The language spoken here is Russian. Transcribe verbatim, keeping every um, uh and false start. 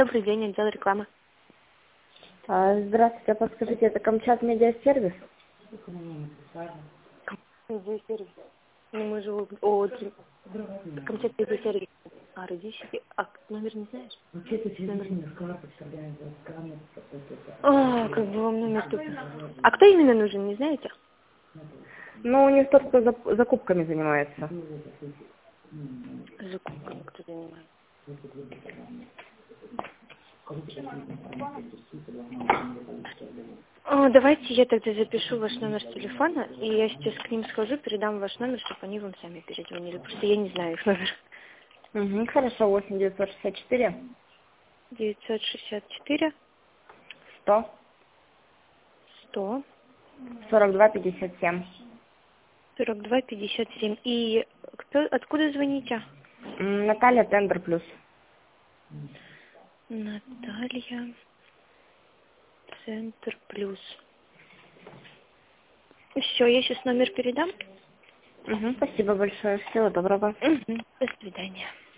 Добрый день, отдел рекламы. А, Здравствуйте, подскажите, это Камчат Медиасервис? Медиасервис. Ну, мы же о Камчат Медиасервис. А, родички. А, номер не знаешь? Номер. А, как бы вам номер тут. А кто именно нужен, не знаете? Ну, у них тот, кто зап- закупками занимается. Закупками кто занимается. О, давайте я тогда запишу ваш номер телефона, и я сейчас к ним схожу, передам ваш номер, чтобы они вам сами перезвонили. Просто я не знаю их номер. Угу, хорошо, восемь девятьсот шестьдесят четыре девятьсот шестьдесят четыре сто сто сорок два пятьдесят семь. сорок два пятьдесят семь. И кто, откуда звоните? М, Наталья Тендер Плюс. Наталья Центр Плюс. Все, я сейчас номер передам. Угу, спасибо большое, всего доброго. Мгм. До свидания.